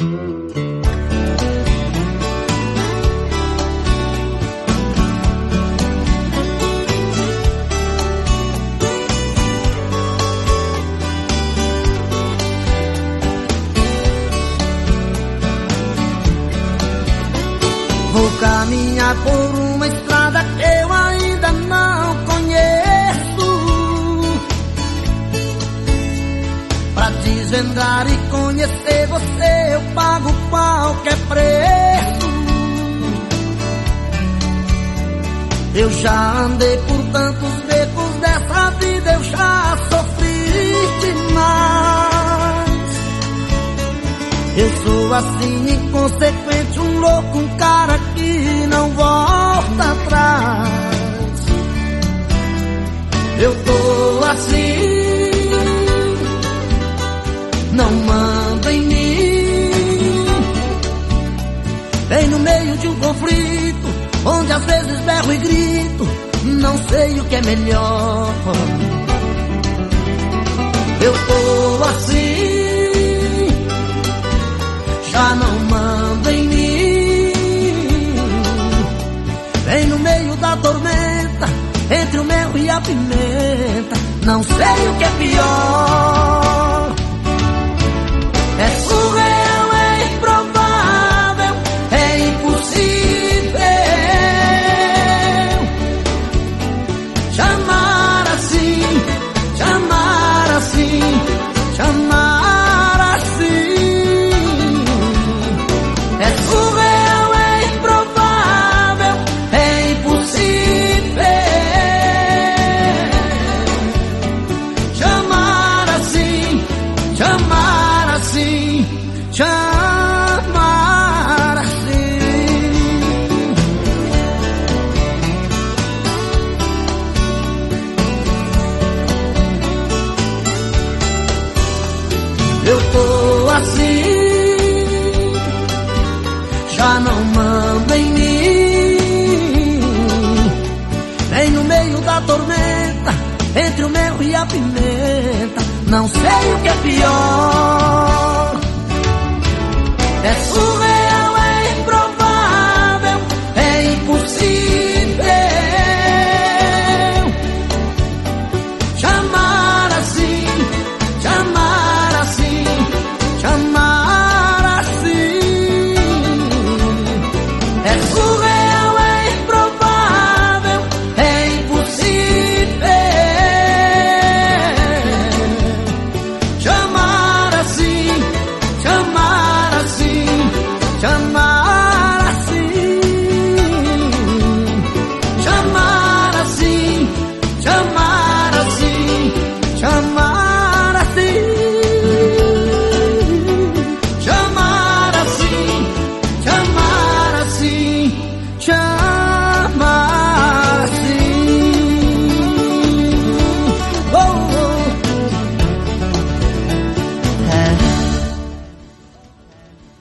Vou caminhar por uma estrada que eu ainda não conheço, pra desvendar e conhecer você eu pago qualquer preço. Eu já andei por tantos becos dessa vida, eu já sofri demais. Eu sou assim inconsequente, um louco, um cara que não volta atrás. Eu tô assim, não manda em mim. Bem no meio de um conflito, onde às vezes berro e grito, não sei o que é melhor. Eu tô assim, já não manda em mim. Bem no meio da tormenta, entre o mel e a pimenta, não sei o que é pior. É surreal, é improvável, é impossível chamar assim, chamar assim, chamar assim. É surreal, é improvável, é impossível chamar assim, chamar assim, chamar assim. Eu tô assim, já não manda em mim. Bem no meio da tormenta, entre o mel e a pimenta, não sei o que é pior. É surreal.